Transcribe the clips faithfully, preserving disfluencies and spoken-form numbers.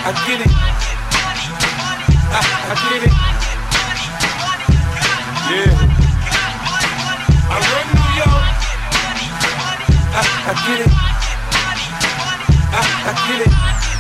I get it. I, I get it. Yeah. I run New York. I, I get it. I, I get it.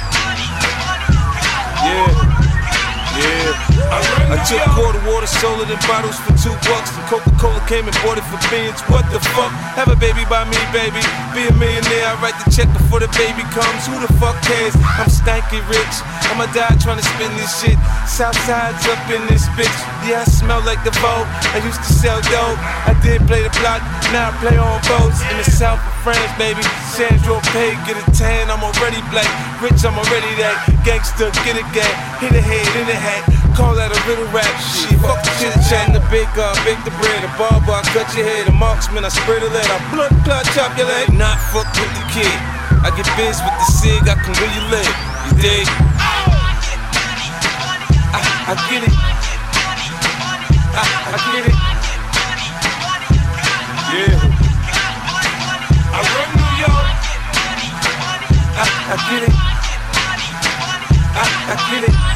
Yeah. Yeah. I, run I took quarter water, sold it in bottles for two bucks. And Coca-Cola came and bought it for beans. What the fuck? Have a baby by me, baby. Be a millionaire. I write the check before the baby comes. Who the fuck cares? I'm stanky rich. I'ma die trying to spin this shit. Southside's up in this bitch. Yeah, I smell like the Vogue. I used to sell dope. I did play the block. Now I play on boats in the south of France, baby. Sandro Pay, get a tan. I'm already black. Rich, I'm already that. Gangster, get a gang. Hit a head in the hat. Call that a riddle rap. Shit, fuck the chit chat. The baker, I bake the bread. The barber, I cut your head. The marksman, I spray the lead. I blood clot, chop your leg. Not fuck with the kid. I get biz with the cig. I can where you live. You dig? I, I get it. I, I get it. Yeah. I run New York. I, I get it. I, I get it.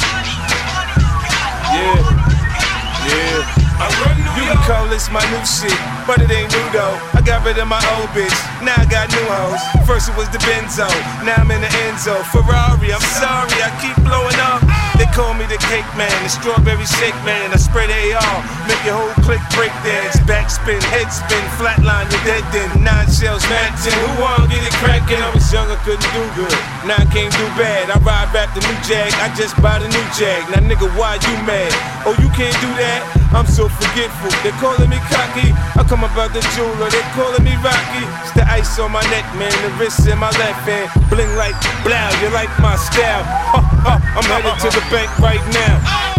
Yeah, yeah. I run New York. You can call this my new shit, but it ain't new though. I got rid of my old bitch, now I got new hoes. First it was the Benzo, now I'm in the Enzo. Ferrari, I'm sorry, I keep blowing up. They call me the cake man, the strawberry shake man. I spray the A R, make your whole clique break dance. Backspin, head spin, flatline, you're dead then. Nine shells, Mac ten, who wanna get it crackin'? I was young, I couldn't do good, now I can't do bad. I ride back the new Jag, I just bought a new Jag. Now nigga, why you mad? Oh, you can't do that? I'm so forgetful. They calling me cocky, I come about the jeweler. They calling me Rocky. It's the ice on my neck, man. The wrist in my left hand, bling like blow. You like my style? Ha, ha, I'm headed to the bank right now.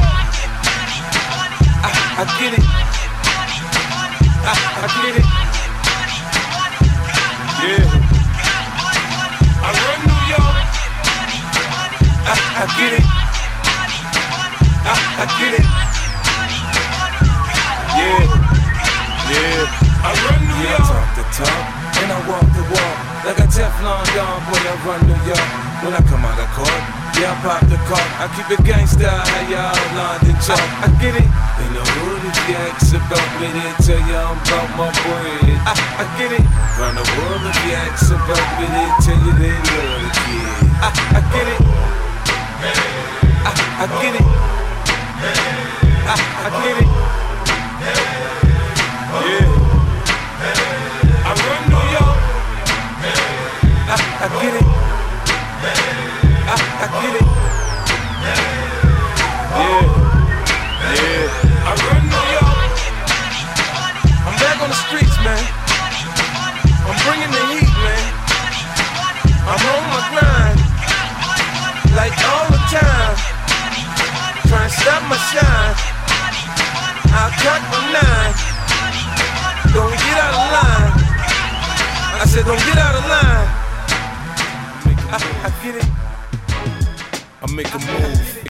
I, I get it. I, I get it. Yeah. I run New York. I, I get it. I, I get it. Yeah, yeah. I run New York. Yeah, I talk the talk and I walk the walk like a Teflon Don. Boy, I run New York. When I come out of court, yeah, I pop the cork. I keep it gangsta, how y'all London talk. I, I get it. In the hood, if you ask about me, they tell you I'm about my bread. I, I get it. Run the world, if you ask about me, they tell you they love the kid. I, I get it. I, I get it. I, I get it. Yeah. I run New York. I, I get it. I, I get it. Yeah. Yeah. I run New York. I'm back on the streets, man. I'm bringing the heat, man. I'm on my grind. Like all the time. Trying to stop my shine. I'll cut my nine. Don't get out of line. I said don't get out of line. I, I get it. I make a move.